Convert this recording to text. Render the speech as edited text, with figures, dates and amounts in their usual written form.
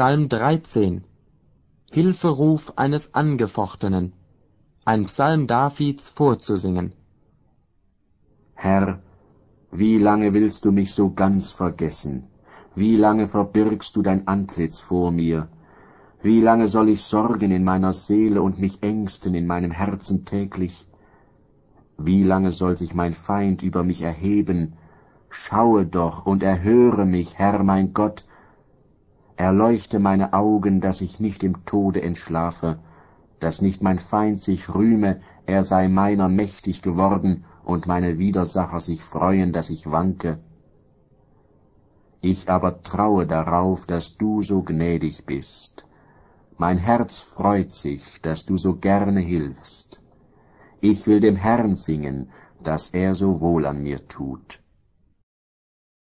Psalm 13. Hilferuf eines Angefochtenen. Ein Psalm Davids vorzusingen. Herr, wie lange willst du mich so ganz vergessen? Wie lange verbirgst du dein Antlitz vor mir? Wie lange soll ich sorgen in meiner Seele und mich ängsten in meinem Herzen täglich? Wie lange soll sich mein Feind über mich erheben? Schaue doch und erhöre mich, Herr mein Gott. Erleuchte meine Augen, dass ich nicht im Tode entschlafe, dass nicht mein Feind sich rühme, er sei meiner mächtig geworden, und meine Widersacher sich freuen, dass ich wanke. Ich aber traue darauf, dass du so gnädig bist. Mein Herz freut sich, dass du so gerne hilfst. Ich will dem Herrn singen, dass er so wohl an mir tut.